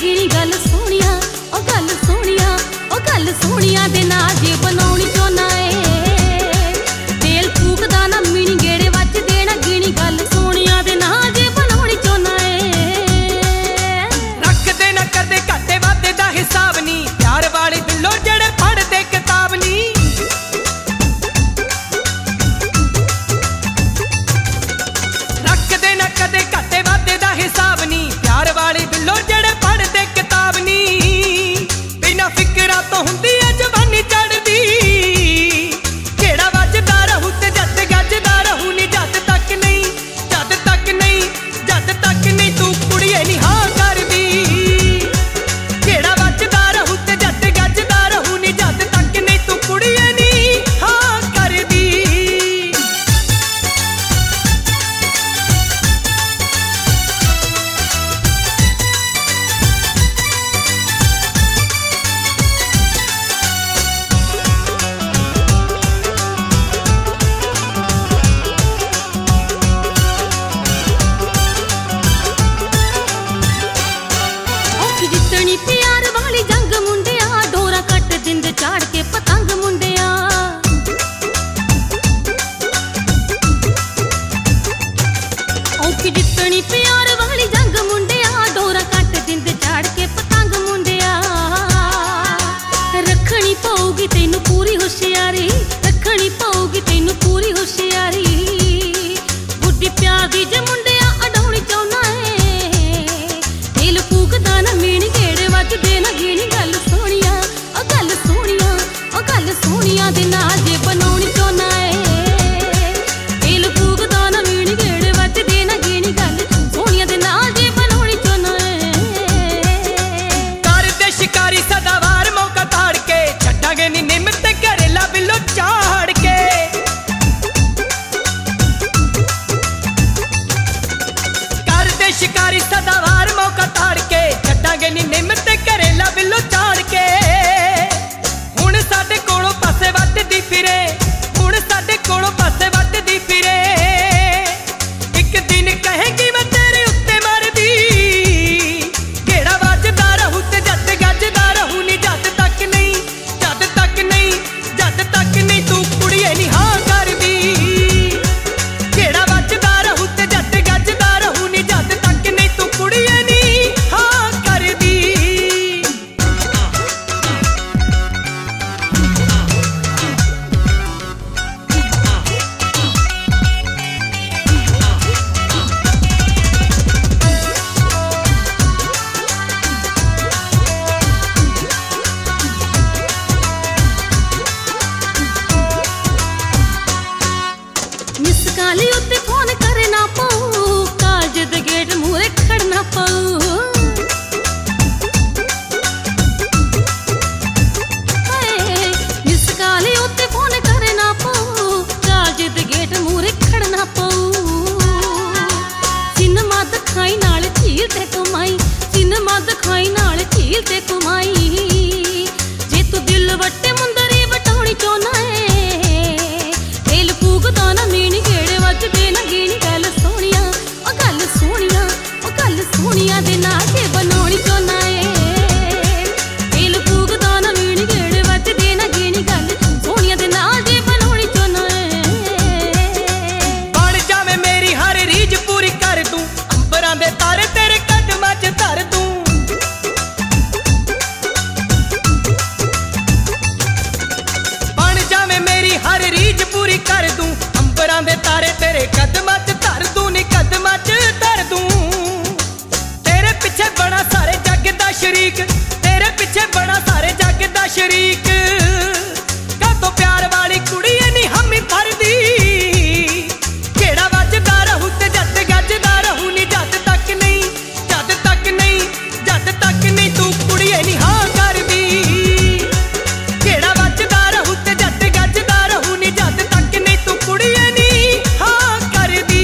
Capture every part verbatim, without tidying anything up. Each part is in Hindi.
गिणी गल सोनिया ओ गल सोनिया ओ गल सोनिया दे ना जे बनाउणी चाहुंदा ए तेल फूकदा ना मीणी गेड़े वच देना गिणी गल सोनिया दे ना जे बनाउणी चाहुंदा ए रख दे ना कदे घाटे वादे दा हिसाब नी प्यार वाले दिलों जेड़े पढ़दे किताब नी रख दे ना कदे घाटे वादे दा हिसाब नी प्यार वाले दिलों जेड़े पढ़दे किताब नी बिना फिकरा तो हुंदी है जवानी चढ़दी केड़ा वजदा रहू ते जद गजदा रहू नी जद तक नहीं जद तक नहीं जद तक नहीं तू कुड़िए नी हाँ करदी केड़ा वजदा रहू ते जद गजदा रहू नी जद तक नहीं तू कुड़िए नी हाँ करदी औखी जितनी प्यार वाली जंग मुंडिया डोरा कट जिंद चाड़ के पतंग मुंडिया औखी जितनी प्यार वाली जंग मुंडिया डोरा कट जिंद चाड़ के पतंग मुंडिया रखनी पऊगी तेनू पूरी होशियारी रखनी पऊगी तेनू पूरी होशियारी बुढ़ी प्यार दी जे मुंडिया अडाउणी चाहुंदा ए तेल फूकदा ना मीणी गेड़े वच देना गिणी गल सोनिया ओ गल सोनिया ओ गल सोनिया दे ना जे बनाउणी चाहुंदा ए तेल फूकदा ना मीणी गेड़े वच देना गिणी गल सोनिया दे ना जे बनाउणी चाहुंदा ए कर दे शिकारी सदावार मौका ताड़ के छड्डांगे नी निम्मत करेला बिलो चाड़ के कर दे शिकारी सदावार मौका ताड़ के छड्डांगे नी निम्मत करेला बिलो चाड़ के हुण साडे कोलों पासे वटदी फिरे हुण साडे कोलों पासे वटदी फिरे एक दिन कहेगी मैं तेरे उत्ते मरदी केड़ा वजदा रहू ते जद गजदा रहू नी जद तक नहीं जद तक नहीं जद तक नहीं तू कुड़िए नी हाँ करदी केड़ा वजदा रहू ते जद गजदा रहू नी जद तक नहीं तू कुड़िए नी हाँ करदी मिस काली उत्ते फोन करना पऊ काज they get Moore खड़ना पऊ hi miss काली उत्ते फोन करना पऊ काज दे गेट मूरे खड़ना पऊ सिनेमा दिखाई नाल झील ते कमाई सिनेमा दिखाई नाल झील ते कमाई जे तू दिल वट्टे मुंदरी वटाउणी चाहुंदा ए तेल फूकदा ना मीणी गेड़े वच देना गिणी गल सोनिया ओ गल सोनिया ओ गल सोनिया दे ना जे बनाउणी चाहुंदा ए तेल फूकदा ना मीणी गेड़े वच देना गिणी गल सोनिया दे ना जे बनाउणी चाहुंदा ए बन जावे मेरी हर रीझ पूरी कर दूं अंबरां दे तारे तेरे कदमां च धर दूं बन जावे मेरी हर रीझ पूरी कर दूं अंबरां दे तारे तेरे कदमां च धर दूं नी कदमां च धर दूं तेरे पिछे बड़ा सारे जग दा शरीक तेरे पिछे बड़ा सारे जग दा शरीक कातों प्यार वाली कुड़िए नी हामी भरदी केड़ा वजदा रहू ते जद गजदा रहू नी जद तक नहीं जद तक नहीं जद तक नहीं तू कुड़िए नी हाँ करदी केड़ा वजदा रहू ते जद गजदा रहू नी जद तक नहीं तू कुड़िए नी हाँ करदी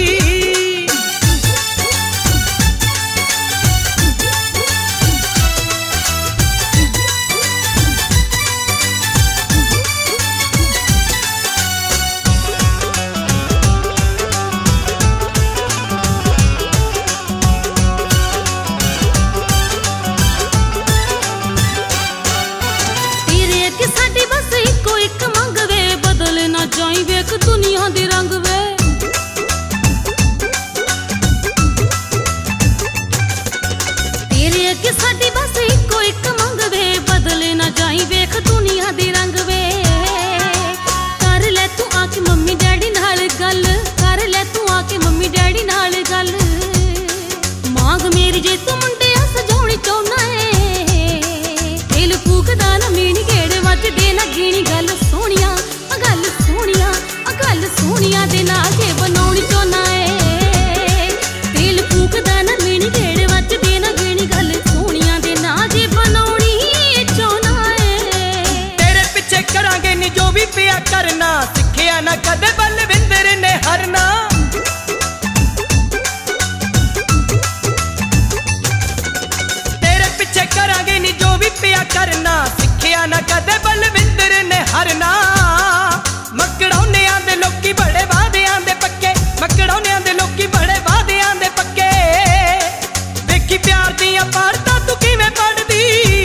ਅੱਗੇ ਸਾਡੀ ਬਸ ਇੱਕੋ ਇੱਕ ਮੰਗ ਵੇ, ਬਦਲੇ ਨਾ ਜਾਈ ਵੇਖ ਦੁਨੀਆ ਦੇ ਰੰਗ ਵੇ। ਕਰ ਲੈ ਤੂੰ ਆ ਕੇ ਮੰਮੀ ਡੈਡੀ ਨਾਲ ਗੱਲ, ਕਰ ਲੈ ਤੂੰ ਆ ਕੇ ਮੰਮੀ ਡੈਡੀ ਨਾਲ ਗੱਲ। ਮਾਂਗ ਮੇਰੀ ਜੇ ਤੂੰ ਮੁੰਡਿਆ ਸਜਾਉਣੀ ਚਾਹੁੰਦਾ ਏ, ਦਿਲ ਫੂਕਦਾ ਨਾ ਮੀਣੀ ਗੇੜ ਵੱਜਦੇ ਨਾ ਗੀਣੀ। ਗੱਲ ਸੋਹਣੀਆਂ ਆ ਗੱਲ ਸੋਹਣੀਆਂ ਆ ਗੱਲ ਸੋਹਣੀਆਂ ਦੇ ਨਾਲ ਜੇ ਬਣਾਉਣੀ ਚਾਹੁੰਦਾ ਏ, ਦਿਲ ਫੂਕਦਾ ਨਾ ਮੀਣੀ ਗੇੜ ਵੱਜਦੇ ਨਾ ਗੀਣੀ। ਗੱਲ ਸੋਹਣੀਆਂ ਦੇ ਨਾਲ ਜੇ ਬਣਾਉਣੀ ਚਾਹੁੰਦਾ ਏ। ਤੇਰੇ ਪਿੱਛੇ ਕਰਾਂਗੇ ਨੀ ਜੋ ਵੀ ਪਿਆ ਕਰਨਾ, ਸਿੱਖਿਆ ਨਾ ਕਦੇ ਬਲਵਿੰਦਰ ਨੇ ਹਰਨਾ। ਤੇਰੇ ਪਿੱਛੇ ਕਰਾਂਗੇ ਨੀ ਜੋ ਵੀ ਪਿਆ ਕਰਨਾ, ਸਿੱਖਿਆ ਨਾ ਕਦੇ ਬਲਵਿੰਦਰ ਨੇ ਹਰਨਾ। ਮਕੜਾਉਨਿਆਂ ਦੇ ਲੋਕੀ ਬੜੇ ਵਾਅਦਿਆਂ ਦੇ ਪੱਕੇ, ਮਕੜਾਉਨਿਆਂ ਦੇ ਲੋਕੀ ਬੜੇ ਵਾਅਦਿਆਂ ਦੇ ਪੱਕੇ। ਵੇਖੀ ਪਿਆਰ ਦੀਆਂ ਪਾਰਤਾਂ ਤੂੰ ਕਿਵੇਂ ਪੜਦੀ,